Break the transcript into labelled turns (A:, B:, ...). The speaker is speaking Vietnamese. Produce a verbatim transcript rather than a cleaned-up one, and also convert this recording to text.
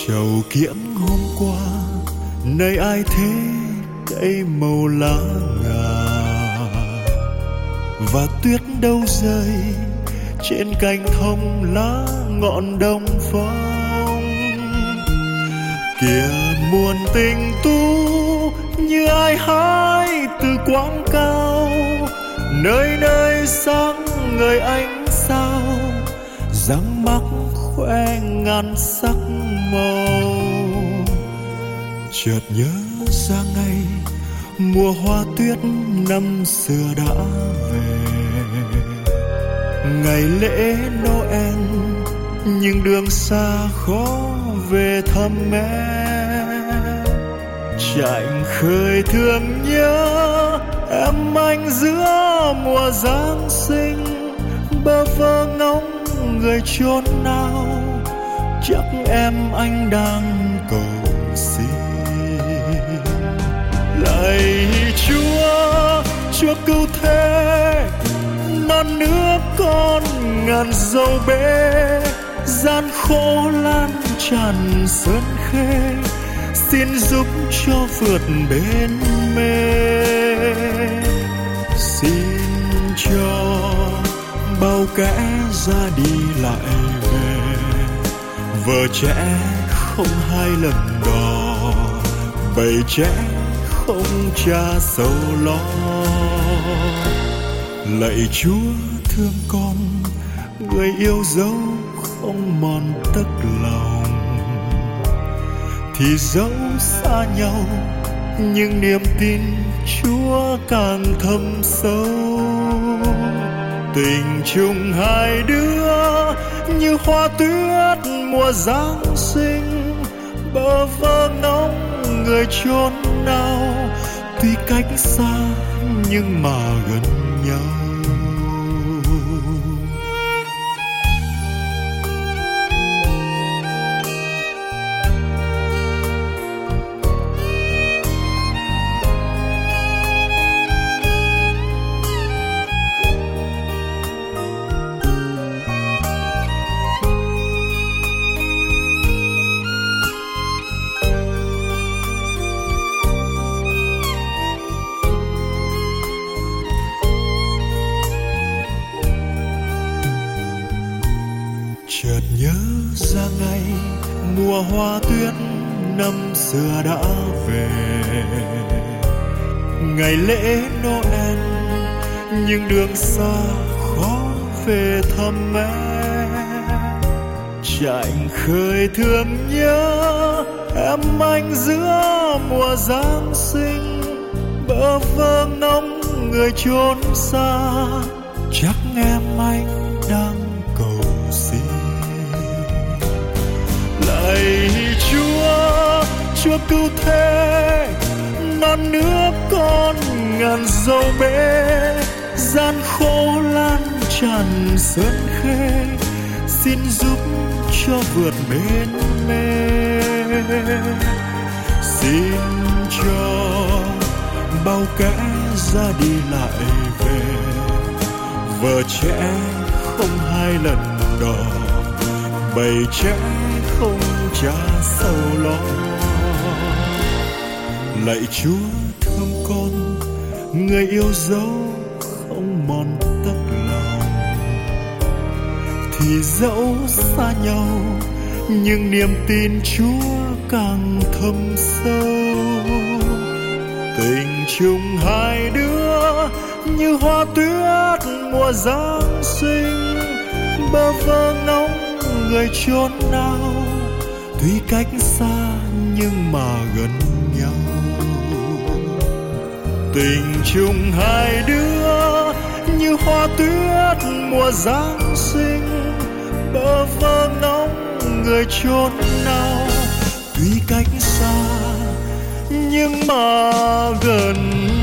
A: Trầu kiễng hôm qua nơi ai thế cây màu lá ngà, và tuyết đâu rơi trên cành thông lá ngọn đông phong. Kìa muôn tình tu như ai hái từ quãng cao, nơi nơi sáng ngời ánh sao, răng mắc khoe ngàn sắc màu. Chợt nhớ ra ngày mùa hoa tuyết năm xưa đã về, ngày lễ Noel nhưng đường xa khó về thăm mẹ. Chạnh khơi thương nhớ em anh giữa mùa Giáng sinh, bơ vơ ngóng người chốn nào, chắc em anh đang cầu xin. Lạy Chúa, Chúa cứu thế, non nước con ngàn dâu bể, gian khổ lan tràn sơn khê, xin giúp cho vượt bến mê. Xin cho bao kẻ ra đi lại về, vợ trẻ không hai lần đò, bầy trẻ không cha sầu lo. Lạy Chúa thương con, người yêu dấu không mòn tấc lòng, thì dẫu xa nhau nhưng niềm tin Chúa càng thâm sâu. Tình chung hai đứa như hoa tuyết mùa Giáng sinh, bơ vơ ngóng người chốn nào, tuy cách xa nhưng mà gần nhau. Chợt nhớ ra ngày mùa hoa tuyết năm xưa đã về, ngày lễ Noel nhưng đường xa khó về thăm mẹ. Chạnh khơi thương nhớ em anh giữa mùa Giáng sinh, bơ vơ ngóng người chốn xa, chắc em anh đang cầu xin. Lạy Chúa, Chúa cứu thế, non nước con ngàn dâu bể, gian khổ lan tràn sơn khê, xin giúp cho vượt bến mê. Xin cho bao kẻ ra đi lại về, vợ trẻ không hai lần đò, bầy trẻ không cha sầu lo. Lạy Chúa thương con, người yêu dấu không mòn tấc lòng, thì dẫu xa nhau nhưng niềm tin Chúa càng thâm sâu. Tình chung hai đứa như hoa tuyết mùa Giáng sinh, bơ vơ ngóng người chốn nào, tuy cách xa nhưng mà gần nhau. Tình chung hai đứa như hoa tuyết mùa Giáng sinh, bơ vơ ngóng người chốn nào, tuy cách xa nhưng mà gần